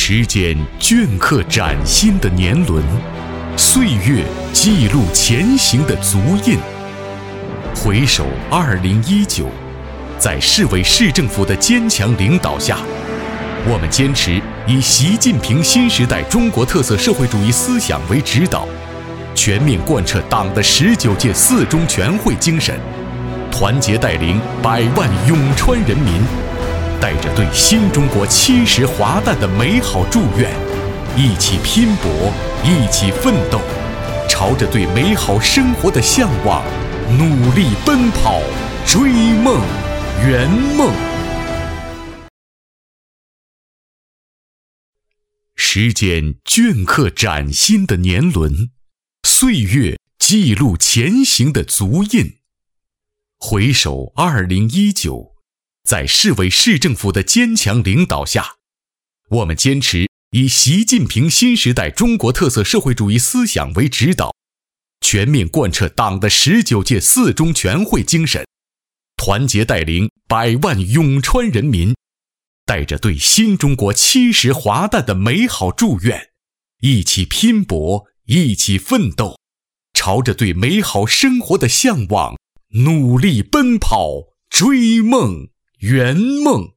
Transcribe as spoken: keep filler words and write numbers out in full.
时间镌刻崭新的年轮，岁月记录前行的足印。回首二零一九，在市委市政府的坚强领导下，我们坚持以习近平新时代中国特色社会主义思想为指导，全面贯彻党的十九届四中全会精神，团结带领百万永川人民，带着对新中国七十华诞的美好祝愿，一起拼搏，一起奋斗，朝着对美好生活的向往，努力奔跑，追梦圆梦。时间镌刻崭新的年轮，岁月记录前行的足印。回首二零一九，在市委市政府的坚强领导下，我们坚持以习近平新时代中国特色社会主义思想为指导，全面贯彻党的十九届四中全会精神，团结带领百万永川人民，带着对新中国七十华诞的美好祝愿，一起拼搏，一起奋斗，朝着对美好生活的向往，努力奔跑，追梦圆梦。